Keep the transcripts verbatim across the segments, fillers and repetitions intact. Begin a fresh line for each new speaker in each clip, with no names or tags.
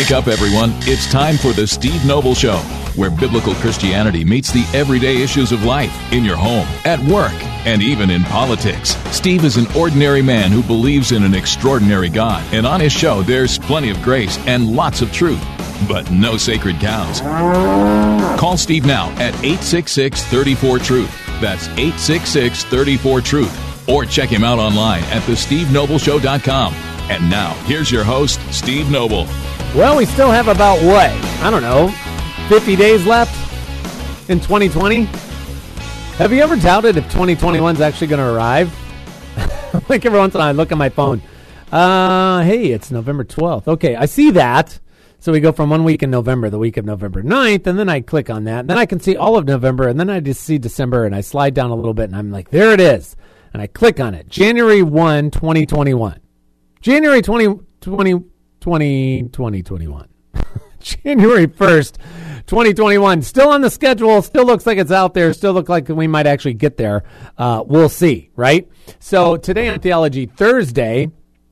Wake up, everyone. It's time for the Steve Noble Show, where biblical Christianity meets the everyday issues of life in your home, at work, and even in politics. Steve is an ordinary man who believes in an extraordinary God, and on his show, there's plenty of grace and lots of truth, but no sacred cows. Call Steve now at eight six six, three four, truth. That's eight six six, three four, truth. Or check him out online at the steve noble show dot com. And now, here's your host, Steve Noble.
Well, we still have about, what, I don't know, fifty days left in twenty twenty. Have you ever doubted if twenty twenty-one is actually going to arrive? Like every once in a while, I look at my phone. Uh, hey, it's November twelfth. Okay, I see that. So we go from one week in November, the week of November ninth, and then I click on that. And then I can see all of November, and then I just see December, and I slide down a little bit, and I'm like, there it is. And I click on it. January first, twenty twenty-one. January twentieth, twenty twenty, twenty twenty-one. January first, twenty twenty-one. Still on the schedule. Still looks like it's out there. Still looks like we might actually get there. Uh, we'll see, right? So today on Theology Thursday,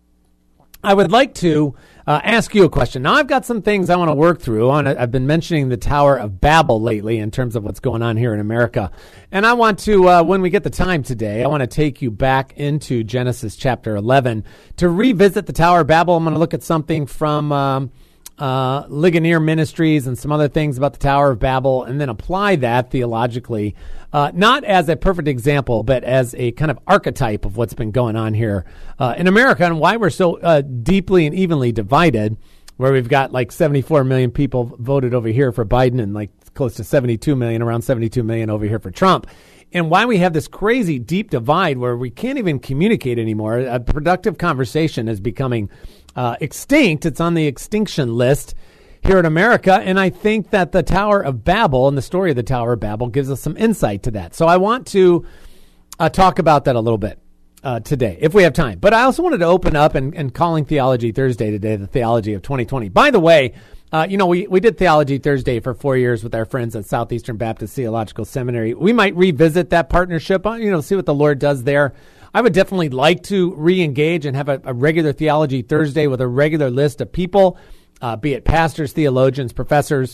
I would like to uh, ask you a question. Now, I've got some things I want to work through. On I've been mentioning the Tower of Babel lately in terms of what's going on here in America. And I want to, uh, when we get the time today, I want to take you back into Genesis chapter eleven to revisit the Tower of Babel. I'm going to look at something from um, uh, Ligonier Ministries and some other things about the Tower of Babel, and then apply that theologically, uh, not as a perfect example, but as a kind of archetype of what's been going on here uh, in America and why we're so uh, deeply and evenly divided, where we've got like seventy-four million people voted over here for Biden and like close to seventy-two million, around seventy-two million over here for Trump. And why we have this crazy deep divide where we can't even communicate anymore. A productive conversation is becoming uh, extinct. It's on the extinction list here in America. And I think that the Tower of Babel and the story of the Tower of Babel gives us some insight to that. So I want to uh, talk about that a little bit uh, today, if we have time. But I also wanted to open up and, and calling Theology Thursday today, the Theology of twenty twenty. By the way, Uh, you know, we, we did Theology Thursday for four years with our friends at Southeastern Baptist Theological Seminary. We might revisit that partnership, uh, you know, see what the Lord does there. I would definitely like to re-engage and have a, a regular Theology Thursday with a regular list of people, uh, be it pastors, theologians, professors,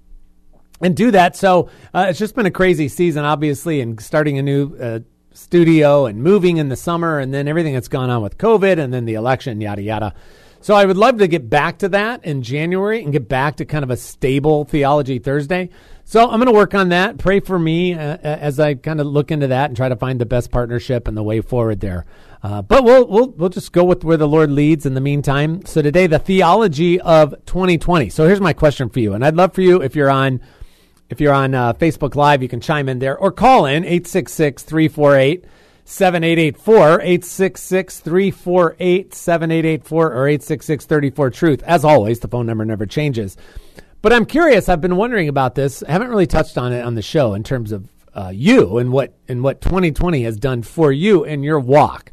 and do that. So uh, it's just been a crazy season, obviously, and starting a new uh, studio and moving in the summer and then everything that's gone on with COVID and then the election, yada, yada. So I would love to get back to that in January and get back to kind of a stable Theology Thursday. So I'm going to work on that. Pray for me uh, as I kind of look into that and try to find the best partnership and the way forward there. Uh, but we'll we'll we'll just go with where the Lord leads in the meantime. So today, the Theology of twenty twenty. So here's my question for you, and I'd love for you if you're on if you're on uh, Facebook Live, you can chime in there or call in eight six six, three four eight, seven eight eight four, eight six six, three four eight, seven eight eight four, or eight six six, three four, truth. As always, the phone number never changes. But I'm curious, I've been wondering about this. I haven't really touched on it on the show in terms of uh, you and what and what twenty twenty has done for you in your walk.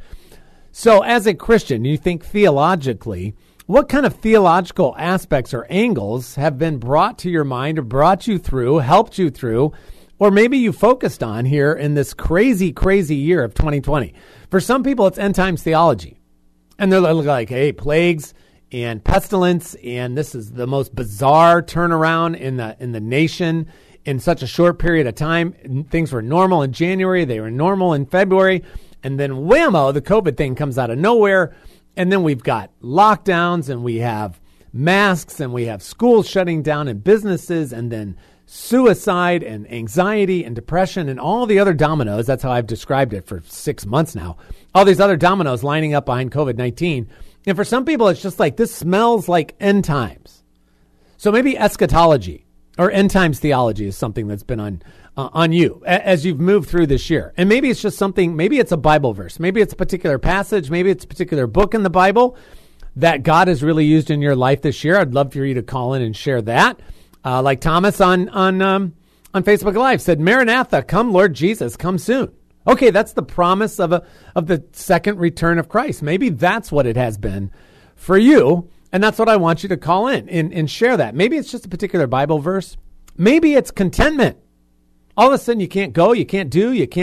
So as a Christian, you think theologically, what kind of theological aspects or angles have been brought to your mind or brought you through, helped you through, or maybe you focused on here in this crazy, crazy year of twenty twenty. For some people, it's end times theology. And they're like, hey, plagues and pestilence, and this is the most bizarre turnaround in the in the nation in such a short period of time. Things were normal in January. They were normal in February. And then whammo, the COVID thing comes out of nowhere. And then we've got lockdowns, and we have masks, and we have schools shutting down and businesses, and then suicide and anxiety and depression and all the other dominoes. That's how I've described it for six months now. All these other dominoes lining up behind COVID nineteen. And for some people, it's just like, this smells like end times. So maybe eschatology or end times theology is something that's been on uh, on you as you've moved through this year. And maybe it's just something, maybe it's a Bible verse. Maybe it's a particular passage. Maybe it's a particular book in the Bible that God has really used in your life this year. I'd love for you to call in and share that. Uh, like Thomas on on um, on Facebook Live said, Maranatha, come Lord Jesus, come soon. Okay, that's the promise of a of the second return of Christ. Maybe that's what it has been for you, and that's what I want you to call in and, and share that. Maybe it's just a particular Bible verse. Maybe it's contentment. All of a sudden you can't go, you can't do, you can't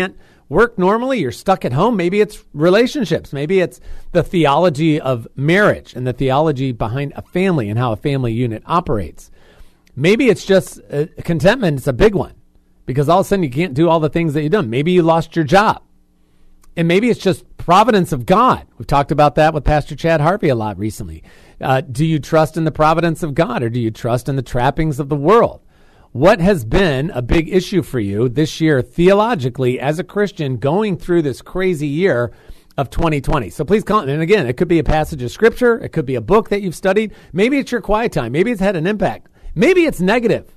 work normally. You're stuck at home. Maybe it's relationships. Maybe it's the theology of marriage and the theology behind a family and how a family unit operates. Maybe it's just uh, contentment. It's a big one because all of a sudden you can't do all the things that you've done. Maybe you lost your job. And maybe it's just providence of God. We've talked about that with Pastor Chad Harvey a lot recently. Uh, do you trust in the providence of God, or do you trust in the trappings of the world? What has been a big issue for you this year theologically as a Christian going through this crazy year of twenty twenty? So please call. And again, it could be a passage of scripture. It could be a book that you've studied. Maybe it's your quiet time. Maybe it's had an impact. Maybe it's negative.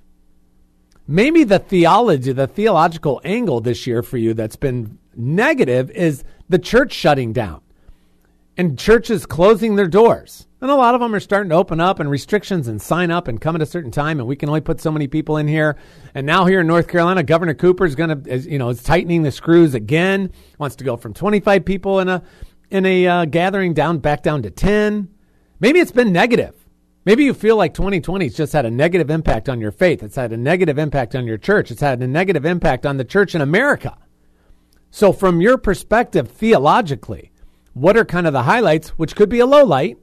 Maybe the theology, the theological angle this year for you that's been negative is the church shutting down and churches closing their doors. And a lot of them are starting to open up and restrictions and sign up and come at a certain time. And we can only put so many people in here. And now here in North Carolina, Governor Cooper is going to, you know, is tightening the screws again, wants to go from twenty-five people in a, in a uh, gathering down, back down to ten. Maybe it's been negative. Maybe you feel like twenty twenty has just had a negative impact on your faith. It's had a negative impact on your church. It's had a negative impact on the church in America. So from your perspective, theologically, what are kind of the highlights, which could be a low light,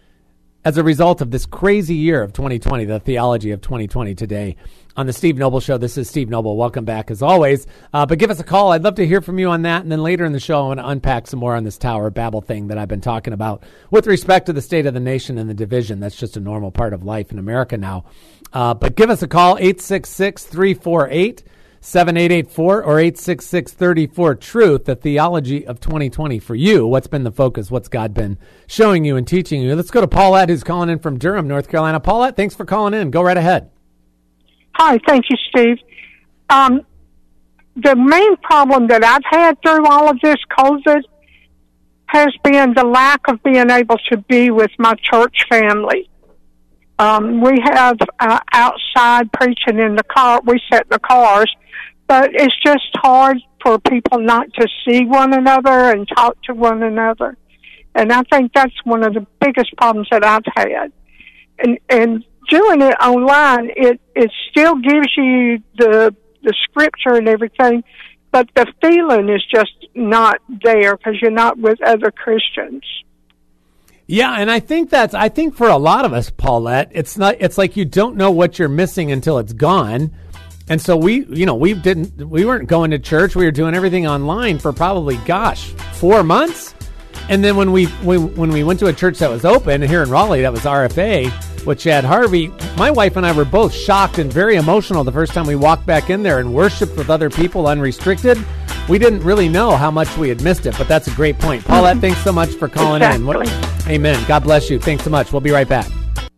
as a result of this crazy year of twenty twenty, the theology of twenty twenty today on the Steve Noble Show. This is Steve Noble. Welcome back as always. Uh, but give us a call. I'd love to hear from you on that. And then later in the show, I want to unpack some more on this Tower of Babel thing that I've been talking about with respect to the state of the nation and the division. That's just a normal part of life in America now. Uh, but give us a call, eight six six, three four eight, seven eight eight four or eight six six, three four, truth, the theology of twenty twenty for you. What's been the focus? What's God been showing you and teaching you? Let's go to Paulette, who's calling in from Durham, North Carolina. Paulette, thanks for calling in. Go right ahead.
Hi, thank you, Steve. Um, the main problem that I've had through all of this COVID has been the lack of being able to be with my church family. Um, we have uh, outside preaching in the car. We sit in the cars. But it's just hard for people not to see one another and talk to one another. And I think that's one of the biggest problems that I've had. And and doing it online, it, it still gives you the the scripture and everything, but the feeling is just not there because you're not with other Christians.
Yeah, and I think that's I think for a lot of us, Paulette, it's not it's like you don't know what you're missing until it's gone. And so we, you know, we didn't, we weren't going to church. We were doing everything online for probably, gosh, four months. And then when we, we when we went to a church that was open here in Raleigh, that was R F A with Chad Harvey, my wife and I were both shocked and very emotional the first time we walked back in there and worshiped with other people unrestricted. We didn't really know how much we had missed it, but that's a great point. Paulette, thanks so much for calling
exactly.
in. What, amen. God bless you. Thanks so much. We'll be right back.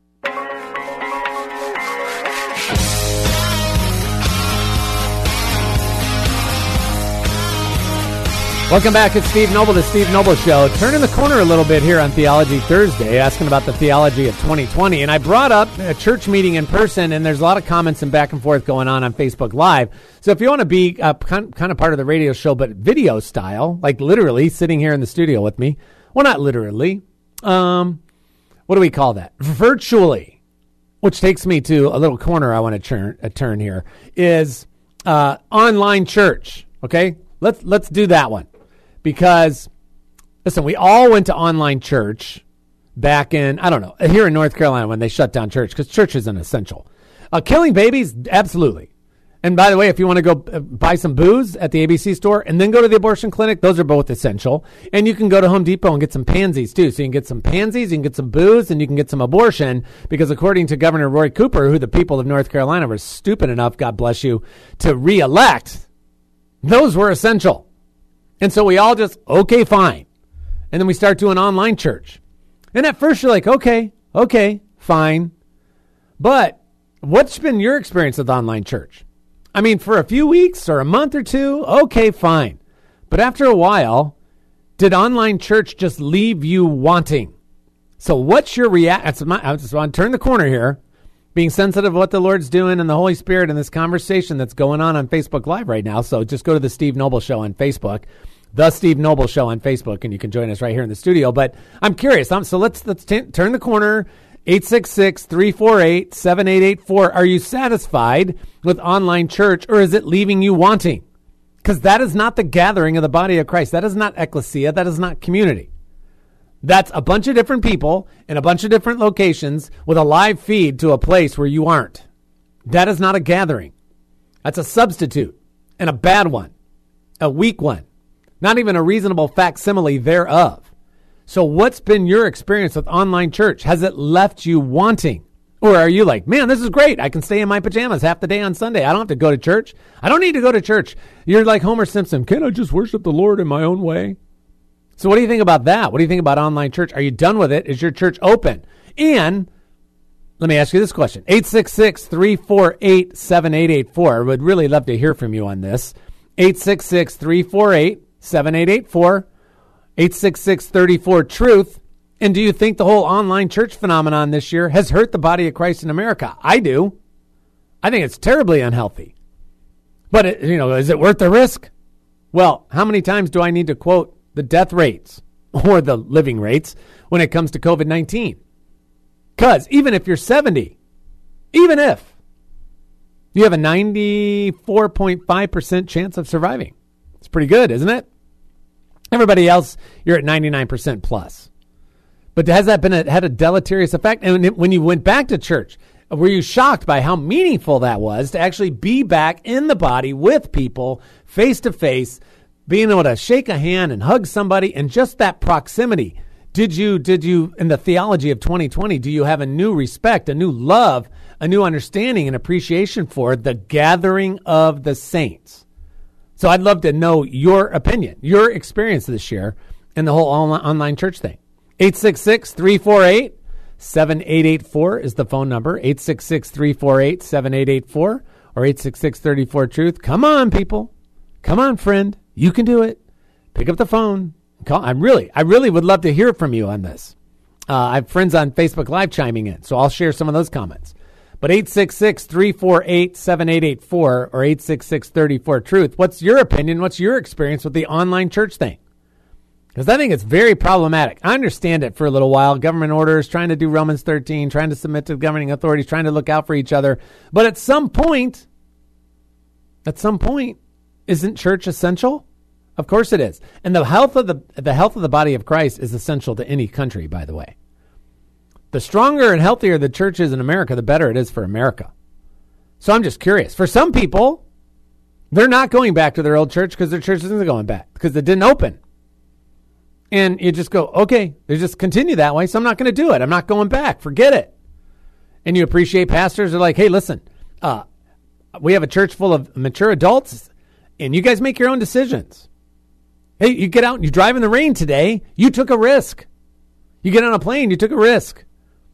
Welcome back. It's Steve Noble, the Steve Noble Show. Turning the corner a little bit here on Theology Thursday, asking about the theology of twenty twenty. And I brought up a church meeting in person, and there's a lot of comments and back and forth going on on Facebook Live. So if you want to be uh, kind of part of the radio show, but video style, like literally sitting here in the studio with me, well, not literally, um, what do we call that? Virtually, which takes me to a little corner I want to turn, uh, turn here, is uh, online church, okay? Let's let's do that one. Because, listen, we all went to online church back in, I don't know, here in North Carolina when they shut down church, because church is an essential. Uh, killing babies, absolutely. And by the way, if you want to go buy some booze at the A B C store and then go to the abortion clinic, those are both essential. And you can go to Home Depot and get some pansies, too. So you can get some pansies, you can get some booze, and you can get some abortion, because according to Governor Roy Cooper, who the people of North Carolina were stupid enough, God bless you, to re-elect, those were essential. And so we all just, okay, fine. And then we start doing online church. And at first you're like, okay, okay, fine. But what's been your experience with online church? I mean, for a few weeks or a month or two, okay, fine. But after a while, did online church just leave you wanting? So what's your reaction? I just want to turn the corner here, being sensitive to what the Lord's doing and the Holy Spirit in this conversation that's going on on Facebook Live right now. So just go to the Steve Noble Show on Facebook, the Steve Noble Show on Facebook, and you can join us right here in the studio. But I'm curious. I'm, so let's let's t- turn the corner. eight six six, three four eight, seven eight eight four. Are you satisfied with online church, or is it leaving you wanting? Because that is not the gathering of the body of Christ. That is not ecclesia. That is not community. That's a bunch of different people in a bunch of different locations with a live feed to a place where you aren't. That is not a gathering. That's a substitute, and a bad one, a weak one, not even a reasonable facsimile thereof. So what's been your experience with online church? Has it left you wanting? Or are you like, man, this is great. I can stay in my pajamas half the day on Sunday. I don't have to go to church. I don't need to go to church. You're like Homer Simpson. Can't I just worship the Lord in my own way? So what do you think about that? What do you think about online church? Are you done with it? Is your church open? And let me ask you this question. eight six six, three four eight, seven eight eight four. I would really love to hear from you on this. eight six six, three four eight, seven eight eight four. eight six six, three four, truth. And do you think the whole online church phenomenon this year has hurt the body of Christ in America? I do. I think it's terribly unhealthy. But, it, you know, is it worth the risk? Well, how many times do I need to quote the death rates or the living rates when it comes to covid nineteen? Because even if you're seventy, even if, you have a ninety-four point five percent chance of surviving. It's pretty good, isn't it? Everybody else, you're at ninety-nine percent plus. But has that been a, had a deleterious effect? And when you went back to church, were you shocked by how meaningful that was to actually be back in the body with people face to face, being able to shake a hand and hug somebody, and just that proximity? Did you, did you, in the theology of twenty twenty, do you have a new respect, a new love, a new understanding and appreciation for the gathering of the saints? So I'd love to know your opinion, your experience this year in the whole online, online church thing. eight six six, three four eight, seven eight eight four is the phone number. eight six six, three four eight, seven eight eight four or eight six six, three four, truth. Come on, people. Come on, friend. You can do it. Pick up the phone. Call. I really, I really would love to hear from you on this. Uh, I have friends on Facebook Live chiming in, so I'll share some of those comments. But eight six six, three four eight, seven eight eight four or eight six six, three four, truth. What's your opinion? What's your experience with the online church thing? Because I think it's very problematic. I understand it for a little while. Government orders, trying to do Romans thirteen, trying to submit to governing authorities, trying to look out for each other. But at some point, at some point, isn't church essential? Of course it is. And the health of the the health of the body of Christ is essential to any country, by the way. The stronger and healthier the church is in America, the better it is for America. So I'm just curious. For some people, they're not going back to their old church because their church isn't going back because it didn't open. And you just go, okay, they just continue that way, so I'm not going to do it. I'm not going back. Forget it. And you appreciate pastors are like, hey, listen, uh, we have a church full of mature adults, and you guys make your own decisions. Hey, you get out and you drive in the rain today. You took a risk. You get on a plane, you took a risk.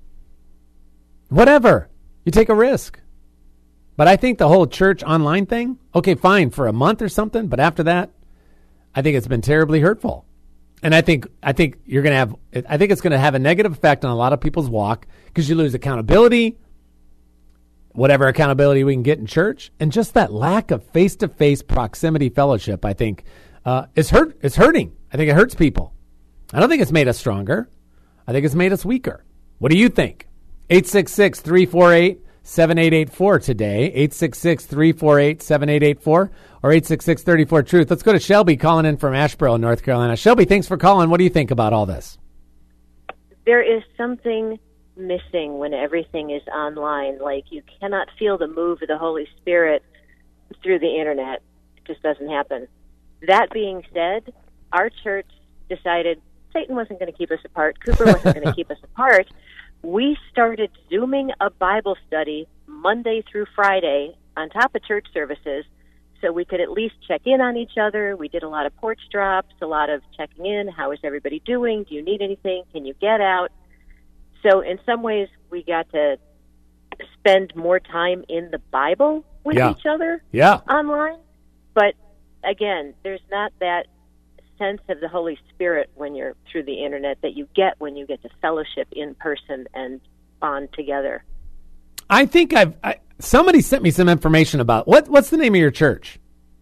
Whatever. You take a risk. But I think the whole church online thing, okay, fine, for a month or something, but after that, I think it's been terribly hurtful. And I think I think you're going to have, I think it's going to have a negative effect on a lot of people's walk because you lose accountability, whatever accountability we can get in church, and just that lack of face-to-face proximity fellowship, I think, uh, is hurt. It's hurting. I think it hurts people. I don't think it's made us stronger. I think it's made us weaker. What do you think? eight six six, three four eight, seven eight eight four today, eight six six, three four eight, seven eight eight four or eight six six, three four, truth. Let's go to Shelby calling in from Asheboro, North Carolina. Shelby, thanks for calling. What do you think about all this?
There is something missing when everything is online. Like, you cannot feel the move of the Holy Spirit through the internet. It just doesn't happen. That being said, our church decided Satan wasn't going to keep us apart. Cooper wasn't going to keep us apart. We started Zooming a Bible study Monday through Friday on top of church services so we could at least check in on each other. We did a lot of porch drops, a lot of checking in. How is everybody doing? Do you need anything? Can you get out? So in some ways, we got to spend more time in the Bible with
yeah.
each other
yeah.
online. But again, there's not that sense of the Holy Spirit when you're through the internet that you get when you get to fellowship in person and bond together.
I think I've I, somebody sent me some information about what what's the name of your church?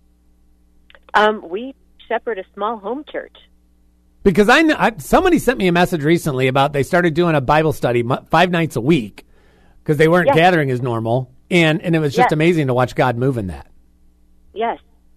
Um, we shepherd a small home church.
Because I, I somebody sent me a message recently about they started doing a Bible study five nights a week because they weren't
yes.
gathering as normal, and and it was just
yes.
amazing to watch God move in that.
Yes.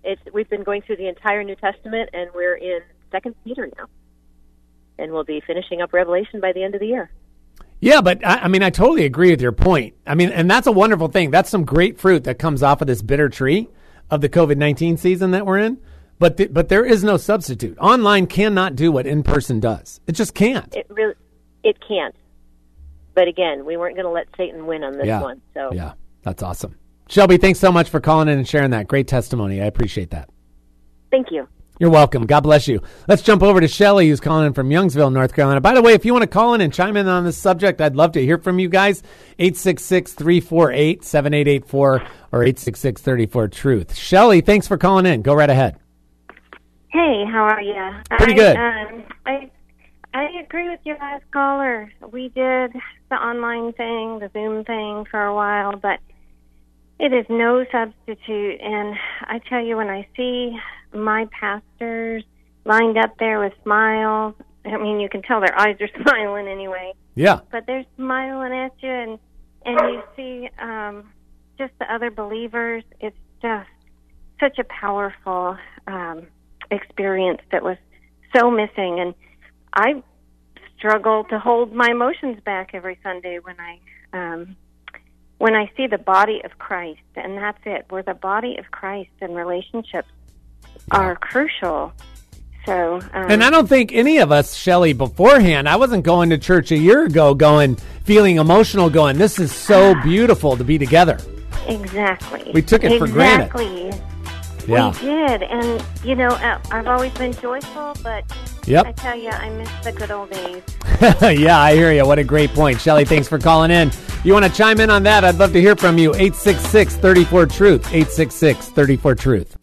It's we've been going through the entire New Testament, and we're in Second Peter now, and we'll be finishing up Revelation by the end of the year.
Yeah, but I, I mean, I totally agree with your point. I mean, and that's a wonderful thing. That's some great fruit that comes off of this bitter tree of the COVID nineteen season that we're in. But the, but there is no substitute. Online cannot do what in person does. It just can't.
It really, it can't. But again, we weren't going to let Satan win on this
yeah.
one. So
yeah, that's awesome. Shelby, thanks so much for calling in and sharing that great testimony. I appreciate that.
Thank you.
You're welcome. God bless you. Let's jump over to Shelly, who's calling in from Youngsville, North Carolina. By the way, if you want to call in and chime in on this subject, I'd love to hear from you guys. eight six six, three four eight, seven eight eight four or eight six six, three four, truth. Shelly, thanks for calling in. Go right ahead.
Hey, how are you?
Pretty
I,
good.
Um, I I agree with your last caller. We did the online thing, the Zoom thing for a while, but it is no substitute. And I tell you, when I see my pastors lined up there with smiles, I mean, you can tell their eyes are smiling anyway.
Yeah.
But they're smiling at you, and, and you see um, just the other believers. It's just such a powerful um experience that was so missing, and I struggle to hold my emotions back every Sunday when I um, when I see the body of Christ, and that's it. We're the body of Christ, and relationships yeah. are crucial. So, um,
and I don't think any of us, Shelly, beforehand, I wasn't going to church a year ago, going feeling emotional, going, "This is so beautiful to be together."
Exactly.
We took it
exactly.
for granted.
Exactly.
Yeah.
We did, and, you know, I've always been joyful, but
yep.
I tell you, I miss the good old days.
Yeah, I hear you. What a great point. Shelly, thanks for calling in. You want to chime in on that? I'd love to hear from you. eight six six, three four, truth. eight six six, three four, truth.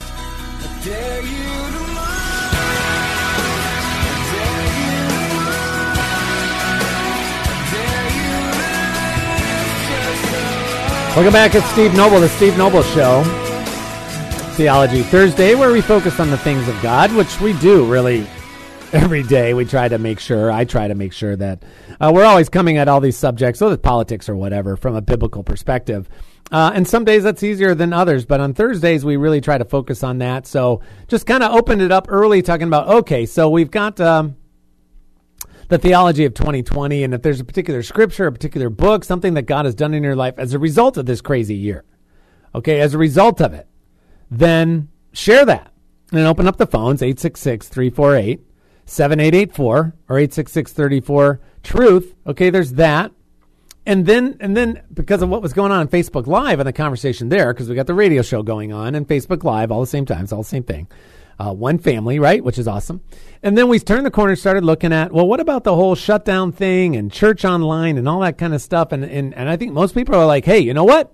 Welcome back. It's Steve Noble, the Steve Noble Show. Theology Thursday, where we focus on the things of God, which we do really every day. We try to make sure, I try to make sure that uh, we're always coming at all these subjects, whether it's politics or whatever, from a biblical perspective. Uh, and some days that's easier than others, but on Thursdays we really try to focus on that. So just kind of opened it up early talking about, okay, so we've got um, the theology of twenty twenty, and if there's a particular scripture, a particular book, something that God has done in your life as a result of this crazy year, okay, as a result of it, then share that and open up the phones, eight six six, three four eight, seven eight eight four or eight six six, three four, truth. Okay, there's that. And then, and then because of what was going on on Facebook Live and the conversation there, because we got the radio show going on and Facebook Live all the same time, it's all the same thing. Uh, one family, right, which is awesome. And then we turned the corner and started looking at, well, what about the whole shutdown thing and church online and all that kind of stuff? And, and, and I think most people are like, hey, you know what?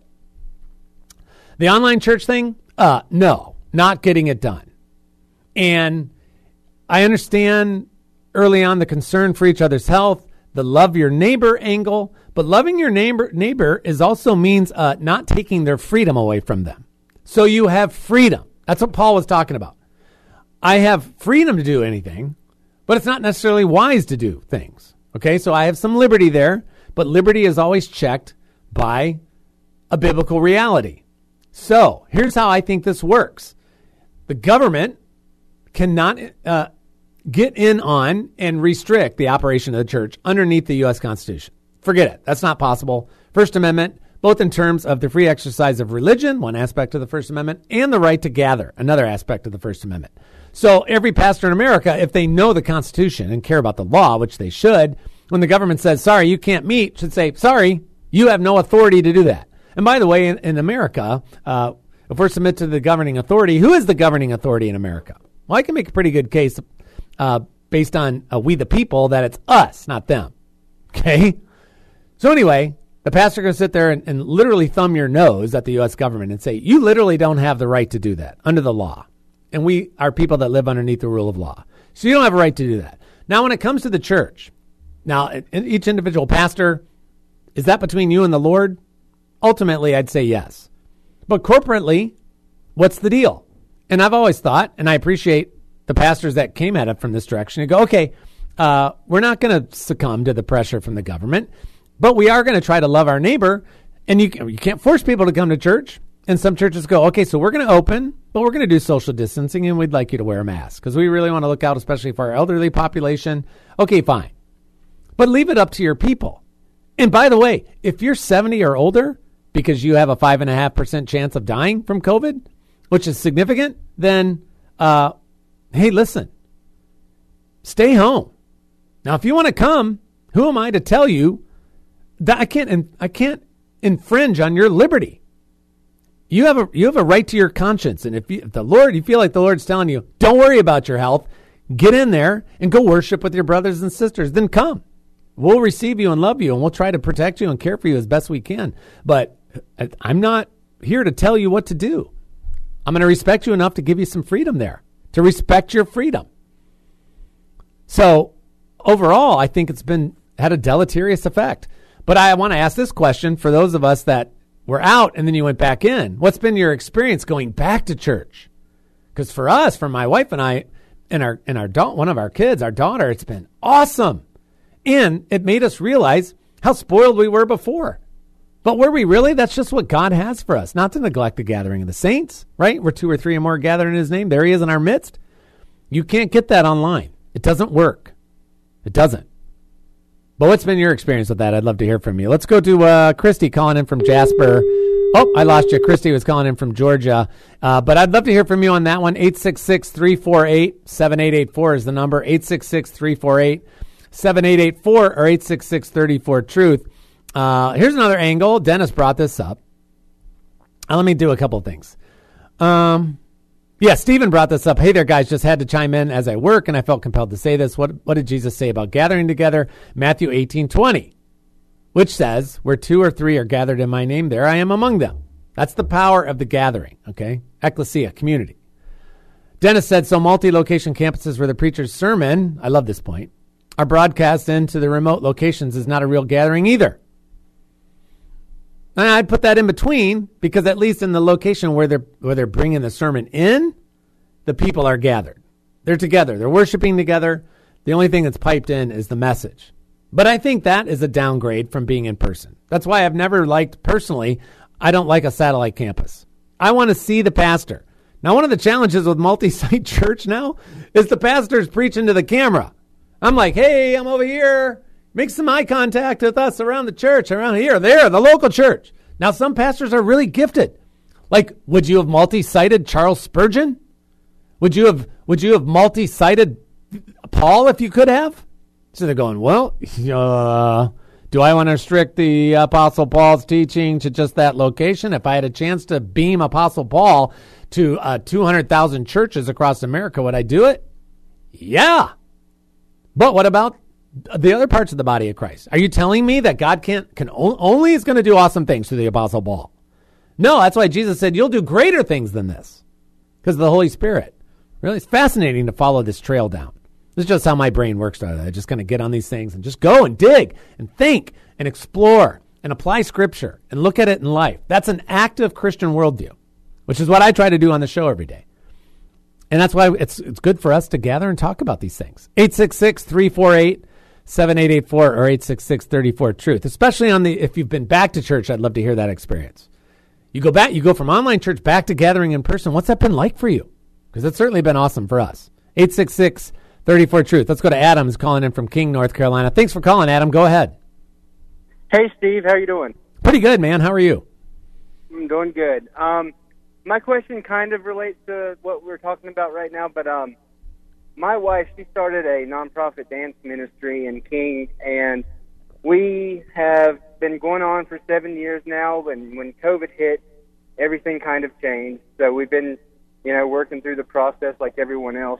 The online church thing, Uh, no, not getting it done. And I understand early on the concern for each other's health, the love your neighbor angle, but loving your neighbor neighbor is also means uh, not taking their freedom away from them. So you have freedom. That's what Paul was talking about. I have freedom to do anything, but it's not necessarily wise to do things. Okay, so I have some liberty there, but liberty is always checked by a biblical reality. So here's how I think this works. The government cannot uh, get in on and restrict the operation of the church underneath the U S Constitution. Forget it. That's not possible. First Amendment, both in terms of the free exercise of religion, one aspect of the First Amendment, and the right to gather, another aspect of the First Amendment. So every pastor in America, if they know the Constitution and care about the law, which they should, when the government says, sorry, you can't meet, should say, sorry, you have no authority to do that. And by the way, in, in America, uh, if we're submit to the governing authority, who is the governing authority in America? Well, I can make a pretty good case uh, based on uh, we the people that it's us, not them. Okay? So anyway, the pastor going to sit there and, and literally thumb your nose at the U S government and say, you literally don't have the right to do that under the law. And we are people that live underneath the rule of law. So you don't have a right to do that. Now, when it comes to the church, now, each individual pastor, is that between you and the Lord? Ultimately, I'd say yes. But corporately, what's the deal? And I've always thought, and I appreciate the pastors that came at it from this direction, and go, okay, uh, we're not going to succumb to the pressure from the government, but we are going to try to love our neighbor. And you, you can't force people to come to church. And some churches go, okay, so we're going to open, but we're going to do social distancing, and we'd like you to wear a mask because we really want to look out, especially for our elderly population. Okay, fine. But leave it up to your people. And by the way, if you're seventy or older, because you have a five point five percent chance of dying from COVID, which is significant, then, uh, hey, listen, stay home. Now, if you want to come, who am I to tell you that I can't, I can't infringe on your liberty? You have a you have a right to your conscience, and if, you, if the Lord, you feel like the Lord's telling you, don't worry about your health, get in there and go worship with your brothers and sisters. Then come, we'll receive you and love you, and we'll try to protect you and care for you as best we can. But I'm not here to tell you what to do. I'm going to respect you enough to give you some freedom there, to respect your freedom. So overall, I think it's been had a deleterious effect. But I want to ask this question for those of us that were out and then you went back in. What's been your experience going back to church? Because for us, for my wife and I, and our and our da- one of our kids, our daughter, it's been awesome. And it made us realize how spoiled we were before. But were we really? That's just what God has for us, not to neglect the gathering of the saints, right? Where two or three or more gather in his name. There he is in our midst. You can't get that online. It doesn't work. It doesn't. But what's been your experience with that? I'd love to hear from you. Let's go to uh, Christy calling in from Jasper. Oh, I lost you. Christy was calling in from Georgia. Uh, but I'd love to hear from you on that one. eight six six, three four eight, seven eight eight four is the number. eight six six, three four eight, seven eight eight four or eight six six, three four, truth. Uh, here's another angle. Dennis brought this up. Uh, let me do a couple of things. Um, yeah, Stephen brought this up. Hey there, guys. Just had to chime in as I work, and I felt compelled to say this. What, what did Jesus say about gathering together? Matthew eighteen twenty, which says, where two or three are gathered in my name, there I am among them. That's the power of the gathering, okay? Ecclesia, community. Dennis said, so multi-location campuses where the preacher's sermon, I love this point, are broadcast into the remote locations is not a real gathering either. And I'd put that in between because at least in the location where they're where they're bringing the sermon in, the people are gathered. They're together. They're worshiping together. The only thing that's piped in is the message. But I think that is a downgrade from being in person. That's why I've never liked, personally, I don't like a satellite campus. I want to see the pastor. Now, one of the challenges with multi-site church now is the pastor's preaching to the camera. I'm like, hey, I'm over here. Make some eye contact with us around the church, around here, there, the local church. Now, some pastors are really gifted. Like, would you have multi-sited Charles Spurgeon? Would you have would you have multi-sited Paul if you could have? So they're going, well, uh, do I want to restrict the Apostle Paul's teaching to just that location? If I had a chance to beam Apostle Paul to uh, two hundred thousand churches across America, would I do it? Yeah. But what about the other parts of the body of Christ? Are you telling me that God can't can only is going to do awesome things through the Apostle Paul? No, that's why Jesus said you'll do greater things than this because of the Holy Spirit. Really, it's fascinating to follow this trail down. This is just how my brain works. I just kind of get on these things and just go and dig and think and explore and apply Scripture and look at it in life. That's an active Christian worldview, which is what I try to do on the show every day. And that's why it's it's good for us to gather and talk about these things. eight six six, three four eight, seven eight eight four or eight six six, three four, truth. Especially on the if you've been back to church, I'd love to hear that experience. You go back, you go from online church back to gathering in person. What's that been like for you? Because it's certainly been awesome for us. eight six six, three four, truth. Let's go to Adam, who's calling in from King, North Carolina. Thanks for calling, Adam. Go ahead.
Hey, Steve. How you doing?
Pretty good, man. How are you?
I'm doing good. Um, my question kind of relates to what we're talking about right now, but um, my wife, she started a nonprofit dance ministry in King, and we have been going on for seven years now, and when COVID hit, everything kind of changed. So we've been, you know, working through the process like everyone else.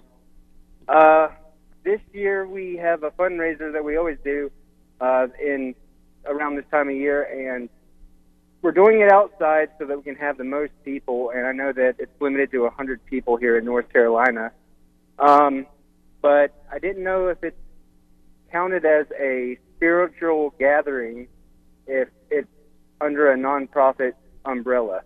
Uh, this year we have a fundraiser that we always do uh, in around this time of year, and we're doing it outside so that we can have the most people, and I know that it's limited to one hundred people here in North Carolina. Um, but I didn't know if it's counted as a spiritual gathering if it's under a nonprofit umbrella.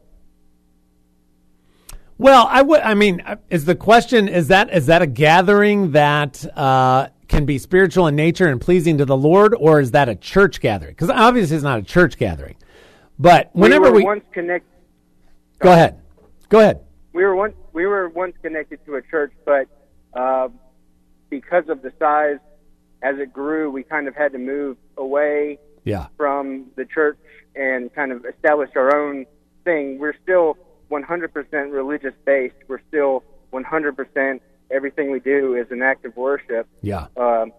Well, I would. I mean, is the question is that is that a gathering that uh, can be spiritual in nature and pleasing to the Lord, or is that a church gathering? Because obviously, it's not a church gathering. But whenever
we were
we
once connect,
Go ahead. Go ahead.
We were once we were once connected to a church, but uh, because of the size, as it grew, we kind of had to move away
Yeah.
from the church and kind of establish our own thing. We're still one hundred percent religious based. We're still one hundred percent everything we do is an act of worship.
Yeah.
Um,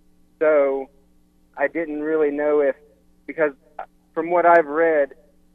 so I didn't really know if, because from what I've read,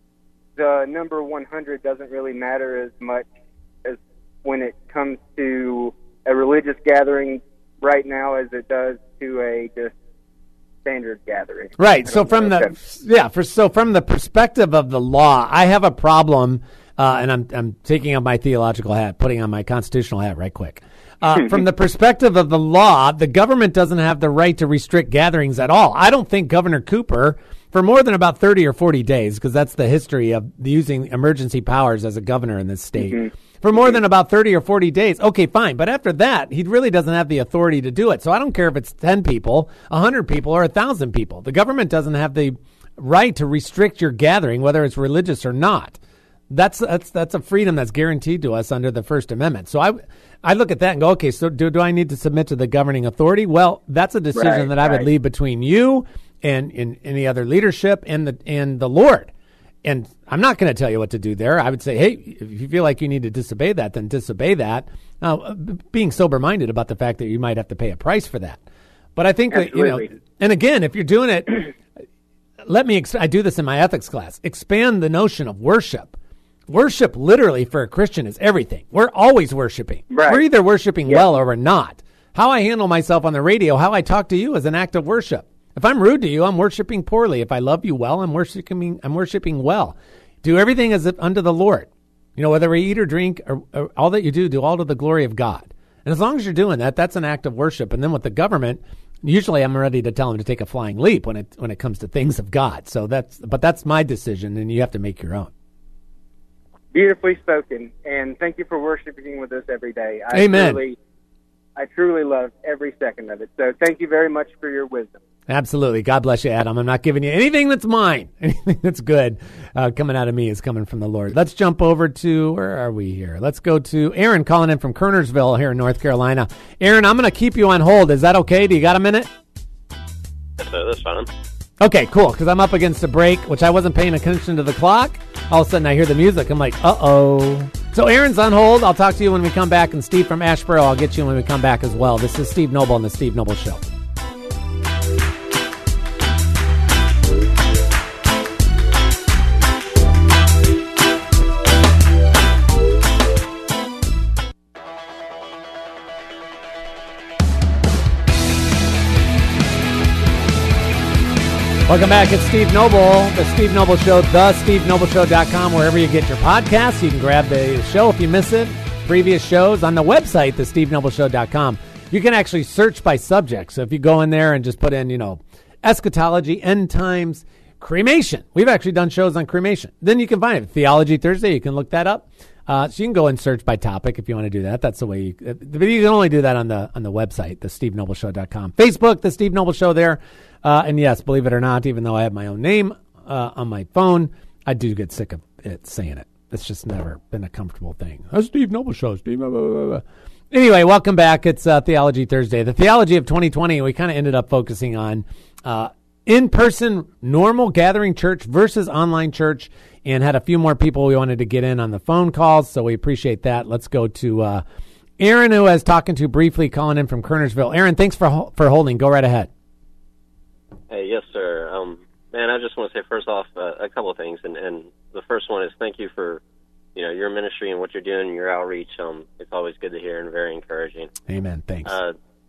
the number one hundred doesn't really matter as much as when it comes to a religious gathering right now as it does to a just standard gathering.
Right. So from the yeah, for so from the perspective of the law, I have a problem, uh, and I'm I'm taking off my theological hat, putting on my constitutional hat right quick. Uh, from the perspective of the law, the government doesn't have the right to restrict gatherings at all. I don't think Governor Cooper, for more than about thirty or forty days, because that's the history of using emergency powers as a governor in this state, mm-hmm. for more than about thirty or forty days, okay, fine. But after that, he really doesn't have the authority to do it. So I don't care if it's ten people, one hundred people, or one thousand people. The government doesn't have the right to restrict your gathering, whether it's religious or not. That's that's that's a freedom that's guaranteed to us under the First Amendment. So I I look at that and go, okay, so do, do I need to submit to the governing authority? Well, that's a decision right, that I would right. leave between you and, and any other leadership and the and the Lord. And I'm not going to tell you what to do there. I would say, hey, if you feel like you need to disobey that, then disobey that. Uh, being sober-minded about the fact that you might have to pay a price for that. But I think that, you know, and again, if you're doing it, let me, ex- I do this in my ethics class, expand the notion of worship. Worship literally for a Christian is everything. We're always worshiping. Right. We're either worshiping yeah. well or we're not. How I handle myself on the radio, how I talk to you is an act of worship. If I'm rude to you, I'm worshiping poorly. If I love you well, I'm worshiping I'm worshiping well. Do everything as if unto the Lord. You know, whether we eat or drink or, or all that you do, do all to the glory of God. And as long as you're doing that, that's an act of worship. And then with the government, usually I'm ready to tell them to take a flying leap when it when it comes to things of God. So that's but that's my decision, and you have to make your own.
Beautifully spoken, and thank you for worshiping with us every day. I
Amen.
Truly, I truly love every second of it. So thank you very much for your wisdom.
Absolutely. God bless you, Adam. I'm not giving you anything that's mine. Anything that's good uh, coming out of me is coming from the Lord. Let's jump over to, where are we here? Let's go to Aaron calling in from Kernersville here in North Carolina. Aaron, I'm going to keep you on hold. Is that okay? Do you got a minute?
Yes, sir. That's fine.
Okay, cool, because I'm up against a break, which I wasn't paying attention to the clock. All of a sudden, I hear the music. I'm like, uh-oh. So Aaron's on hold. I'll talk to you when we come back. And Steve from Asheboro, I'll get you when we come back as well. This is Steve Noble on The Steve Noble Show. Welcome back. It's Steve Noble, The Steve Noble Show, the steve noble show dot com, wherever you get your podcasts. You can grab the show if you miss it. Previous shows on the website, the steve noble show dot com. You can actually search by subject. So if you go in there and just put in, you know, eschatology, end times, cremation. We've actually done shows on cremation. Then you can find it. Theology Thursday, you can look that up. Uh, so you can go and search by topic if you want to do that. That's the way you, but you can only do that on the on the website, the steve noble show dot com. Facebook, The Steve Noble Show there. Uh, and yes, believe it or not, even though I have my own name uh, on my phone, I do get sick of it saying it. It's just never been a comfortable thing. Oh, Steve Noble Show, Steve. Blah, blah, blah, blah. Anyway, welcome back. It's uh, Theology Thursday. The theology of twenty twenty, we kind of ended up focusing on uh, in-person normal gathering church versus online church, and had a few more people we wanted to get in on the phone calls, so we appreciate that. Let's go to uh, Aaron, who I was talking to briefly, calling in from Kernersville. Aaron, thanks for ho- for holding. Go right ahead.
Hey, yes, sir. Um, man, I just want to say first off uh, a couple of things, and, and the first one is thank you for, you know, your ministry and what you're doing, your outreach. Um, it's always good to hear and very encouraging.
Amen. Thanks.
Uh,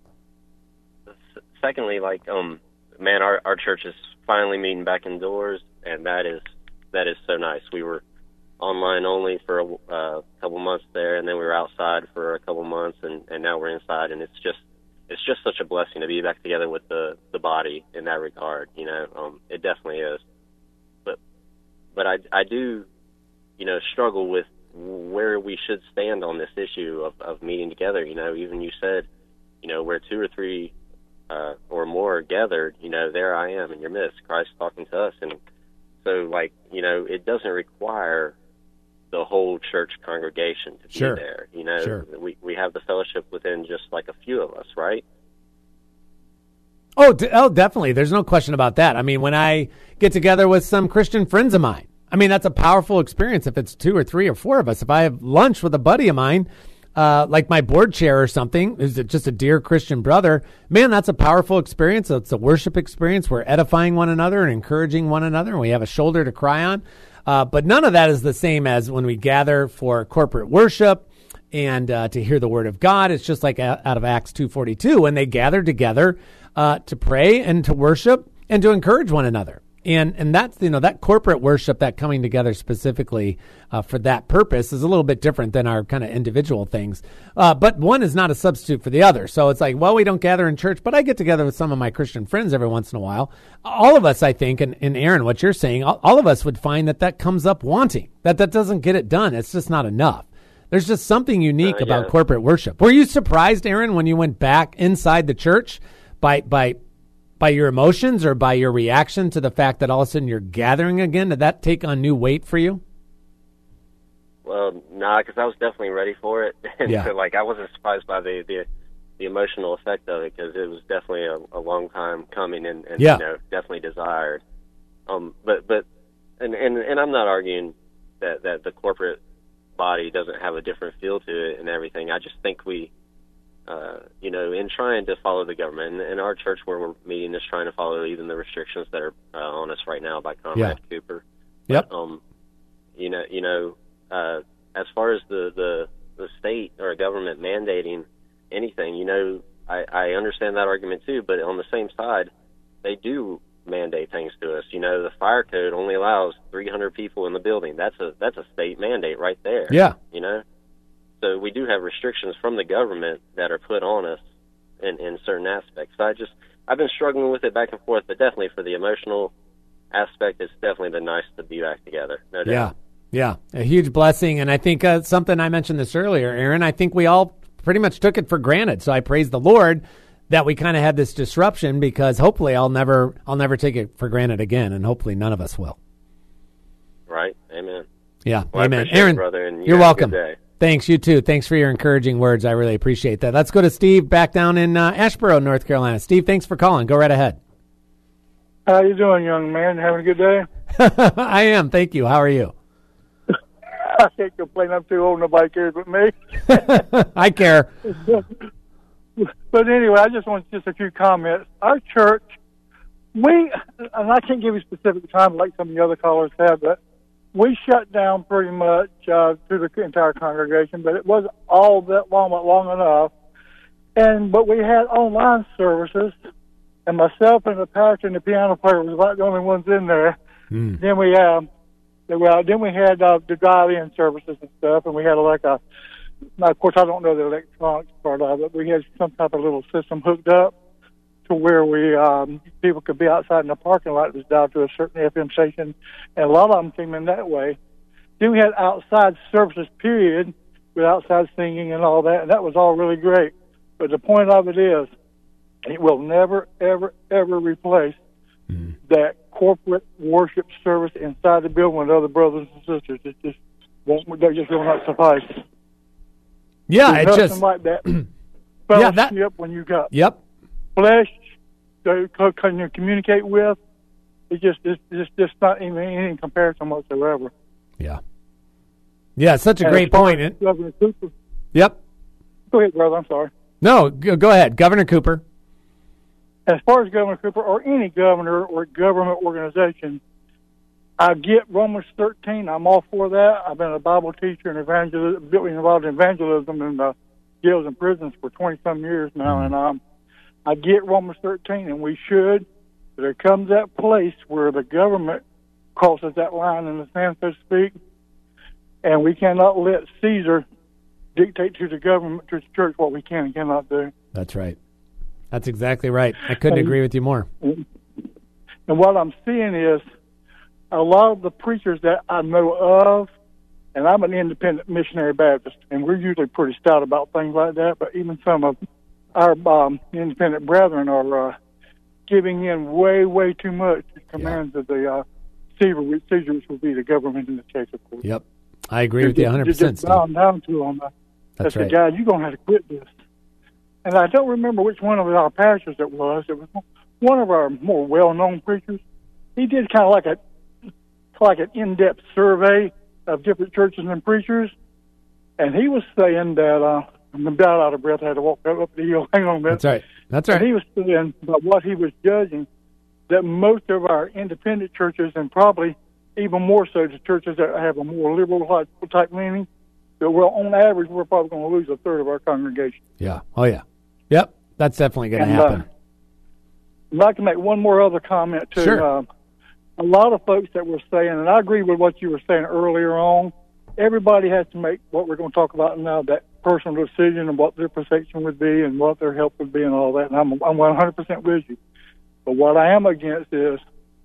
secondly, like, um, man, our our church is finally meeting back indoors, and that is that is so nice. We were online only for a uh, couple months there, and then we were outside for a couple months, and, and now we're inside, and it's just it's just such a blessing to be back together with the, the body in that regard. You know, um, it definitely is. But but I, I do, you know, struggle with where we should stand on this issue of, of meeting together. You know, even you said, you know, where two or three uh, or more are gathered, you know, there I am in your midst, Christ talking to us. And so, like, you know, it doesn't require the whole church congregation to
Sure.
be there. You know,
Sure.
we we have the fellowship within just like a few of us, right?
Oh, d- oh, definitely. There's no question about that. I mean, when I get together with some Christian friends of mine, I mean, that's a powerful experience if it's two or three or four of us. If I have lunch with a buddy of mine, uh, like my board chair or something, is it just a dear Christian brother, man, that's a powerful experience. It's a worship experience. We're edifying one another and encouraging one another, and we have a shoulder to cry on. Uh, but none of that is the same as when we gather for corporate worship and uh, to hear the word of God. It's just like out of Acts two forty-two, when they gathered together uh, to pray and to worship and to encourage one another. And and that's, you know, that corporate worship, that coming together specifically uh, for that purpose is a little bit different than our kind of individual things. Uh, but one is not a substitute for the other. So it's like, well, we don't gather in church, but I get together with some of my Christian friends every once in a while. All of us, I think, and, and Aaron, what you're saying, all, all of us would find that that comes up wanting, that that doesn't get it done. It's just not enough. There's just something unique
Uh, yeah.
about corporate worship. Were you surprised, Aaron, when you went back inside the church by by by your emotions or by your reaction to the fact that all of a sudden you're gathering again? Did that take on new weight for you?
Well, nah, because I was definitely ready for it. And
Yeah.
so, like, I wasn't surprised by the the, the emotional effect of it, because it was definitely a, a long time coming and, and
Yeah.
you know, definitely desired. Um, but but and, and and I'm not arguing that that the corporate body doesn't have a different feel to it and everything. I just think we, uh, you know, in trying to follow the government, and, and our church where we're meeting is trying to follow even the restrictions that are uh, on us right now by Comrade
Yeah.
Cooper.
Yep.
Um, you know, you know, uh, as far as the, the, the state or government mandating anything, you know, I, I understand that argument too, but on the same side, they do mandate things to us. You know, the fire code only allows three hundred people in the building. That's a that's a state mandate right there.
Yeah.
You know, so we do have restrictions from the government that are put on us in, in certain aspects. So I just I've been struggling with it back and forth, but definitely for the emotional aspect, it's definitely been nice to be back together. No doubt.
Yeah. Yeah. A huge blessing. And I think uh, something I mentioned this earlier, Aaron, I think we all pretty much took it for granted. So I praise the Lord that we kind of had this disruption, because hopefully I'll never I'll never take it for granted again, and hopefully none of us will.
Right. Amen.
Yeah.
Well, I
Amen.
appreciate
Aaron,
it, brother, and you
you're
have a
welcome.
good day.
Thanks. You too. Thanks for your encouraging words. I really appreciate that. Let's go to Steve back down in uh, Asheboro, North Carolina. Steve, thanks for calling. Go right ahead.
How you doing, young man? Having a good day?
I am. Thank you. How are you?
I can't complain. I'm too old. Nobody cares but me.
I care.
But anyway, I just want just a few comments. Our church, we, and I can't give you specific time like some of the other callers have, but we shut down pretty much uh, to the entire congregation, but it wasn't all that long, but long enough. And but we had online services, and myself and the pastor and the piano player was about the only ones in there.
Mm.
Then we um, well, then we had uh, the drive-in services and stuff, and we had like a. Now, of course, I don't know the electronics part of it. We had some type of little system hooked up to where we um, people could be outside in the parking lot that was down to a certain F M station, and a lot of them came in that way. Then we had outside services, period, with outside singing and all that, and that was all really great. But the point of it is, it will never, ever, ever replace mm. that corporate worship service inside the building with other brothers and sisters. It just won't. They just will not suffice.
Yeah,
There's
it
nothing
just
like that.
Yeah, that-
Fellowship when you got
Yep.
flesh to co- can you communicate with. It just it's just just not even any comparison whatsoever.
Yeah. Yeah, such a
And
great
as far
point.
as
It-
Governor Cooper.
Yep.
Go ahead, brother. I'm sorry.
No, go, go ahead, Governor Cooper.
As far as Governor Cooper or any governor or government organization, I get Romans thirteen. I'm all for that. I've been a Bible teacher and evangelist, been involved in evangelism in the jails and prisons for twenty some years now, and um, I get Romans thirteen, and we should. But there comes that place where the government crosses that line in the sand, so to speak, and we cannot let Caesar dictate to the government, to the church, what we can and cannot do.
That's right. That's exactly right. I couldn't
And-
agree with you more.
And what I'm seeing is a lot of the preachers that I know of, and I'm an independent missionary Baptist, and we're usually pretty stout about things like that, but even some of our um, independent brethren are uh, giving in way, way too much to commands yeah. of the uh, Caesar, which Caesar, which will be the government in this case, of course.
Yep. I agree with you one hundred percent,
Steve. Just down to him.
That's
I
right.
said, God, you're going to have to quit this. And I don't remember which one of our pastors it was. It was one of our more well-known preachers. He did kind of like a like an in-depth survey of different churches and preachers, and he was saying that uh, I'm about out of breath. I had to walk up the hill. Hang on a minute.
That's right. That's right.
And he was saying about what he was judging, that most of our independent churches, and probably even more so the churches that have a more liberal type leaning, that well, on average, we're probably going to lose a third of our congregation.
Yeah. Oh, yeah. Yep. That's definitely going to happen.
Uh, I'd like to make one more other comment, too.
Sure.
Uh, a lot of folks that were saying, and I agree with what you were saying earlier on, everybody has to make what we're going to talk about now, that personal decision and what their protection would be and what their help would be and all that. And I'm, I'm one hundred percent with you. But what I am against is,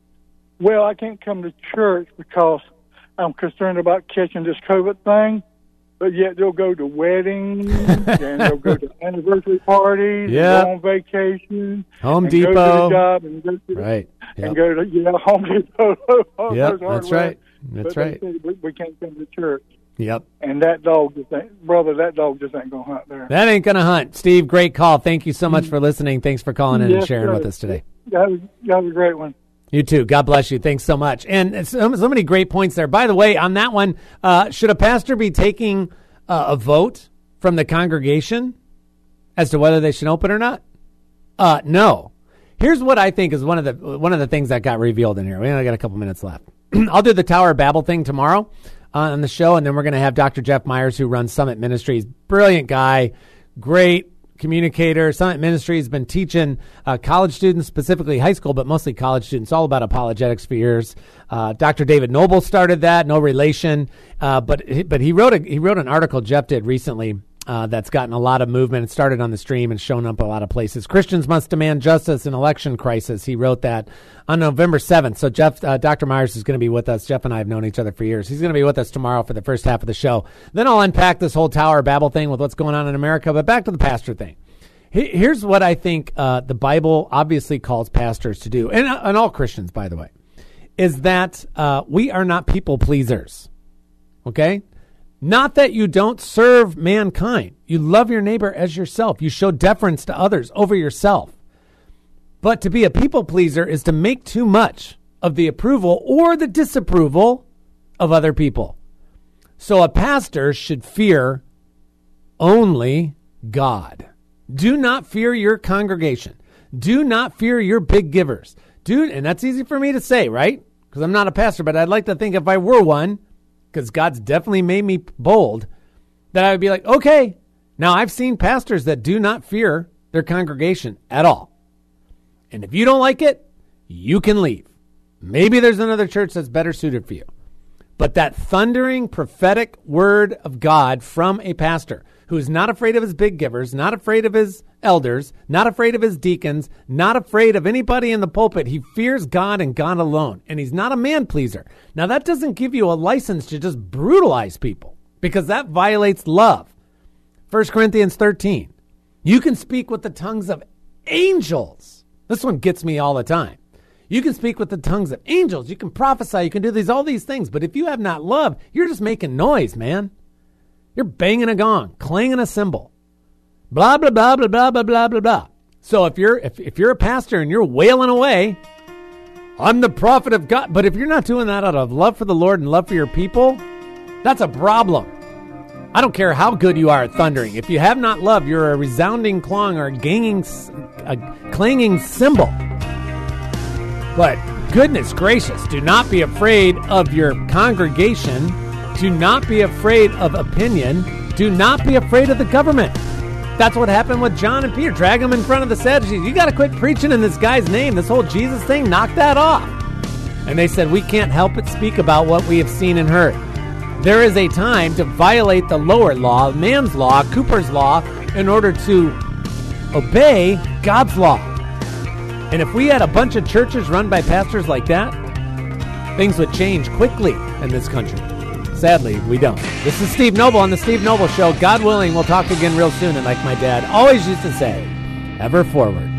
well, I can't come to church because I'm concerned about catching this COVID thing, but yet they'll go to weddings and they'll go to anniversary parties,
yep.
and go on vacation,
Home
and
Depot,
go to the job and go to
right,
yep. and go to yeah Home Depot.
Yep, that's right. That's
but
right.
We, we can't come to church.
Yep.
And that dog just ain't, brother, that dog just ain't gonna hunt there.
That ain't gonna hunt. Steve, great call. Thank you so much for listening. Thanks for calling in
yes,
and sharing
sir.
with us today.
That was, that was a great one.
You too. God bless you. Thanks so much. And so, so many great points there. By the way, on that one, uh, should a pastor be taking uh, a vote from the congregation as to whether they should open or not? Uh, no. Here's what I think is one of the one of the things that got revealed in here. We only got a couple minutes left. I'll do the Tower of Babel thing tomorrow uh, on the show, and then we're going to have Doctor Jeff Myers, who runs Summit Ministries. Brilliant guy, great communicator. Summit Ministries has been teaching uh, college students, specifically high school, but mostly college students, all about apologetics for years. Uh, Doctor David Noble started that, no relation, uh, but but he wrote a he wrote an article Jeff did recently. Uh, that's gotten a lot of movement. It started on the stream and shown up a lot of places. Christians must demand justice in election crisis. He wrote that on November seventh. So Jeff, uh, Doctor Myers is going to be with us. Jeff and I have known each other for years. He's going to be with us tomorrow for the first half of the show. Then I'll unpack this whole Tower of Babel thing with what's going on in America. But back to the pastor thing. Here's what I think uh, the Bible obviously calls pastors to do, and, and all Christians, by the way, is that uh, we are not people pleasers. Okay? Not that you don't serve mankind. You love your neighbor as yourself. You show deference to others over yourself. But to be a people pleaser is to make too much of the approval or the disapproval of other people. So a pastor should fear only God. Do not fear your congregation. Do not fear your big givers. Do, and that's easy for me to say, right? Because I'm not a pastor, but I'd like to think if I were one, because God's definitely made me bold, that I would be like, okay, now I've seen pastors that do not fear their congregation at all. And if you don't like it, you can leave. Maybe there's another church that's better suited for you. But that thundering prophetic word of God from a pastor who is not afraid of his big givers, not afraid of his elders, not afraid of his deacons, not afraid of anybody in the pulpit. He fears God and God alone, and he's not a man pleaser. Now, that doesn't give you a license to just brutalize people, because that violates love. First Corinthians thirteen, you can speak with the tongues of angels. This one gets me all the time. You can speak with the tongues of angels. You can prophesy. You can do these all these things. But if you have not love, you're just making noise, man. You're banging a gong, clanging a cymbal, blah, blah, blah, blah, blah, blah, blah, blah, blah. So if you're if, if you're a pastor and you're wailing away, I'm the prophet of God. But if you're not doing that out of love for the Lord and love for your people, that's a problem. I don't care how good you are at thundering. If you have not love, you're a resounding clong or a ganging, a clanging cymbal. But goodness gracious, do not be afraid of your congregation. Do not be afraid of opinion. Do not be afraid of the government. That's what happened with John and Peter. Drag them in front of the Sadducees. You got to quit preaching in this guy's name. This whole Jesus thing, knock that off. And they said, we can't help but speak about what we have seen and heard. There is a time to violate the lower law, man's law, Cooper's law, in order to obey God's law. And if we had a bunch of churches run by pastors like that, things would change quickly in this country. Sadly, we don't. This is Steve Noble on The Steve Noble Show. God willing, we'll talk again real soon. And like my dad always used to say, ever forward.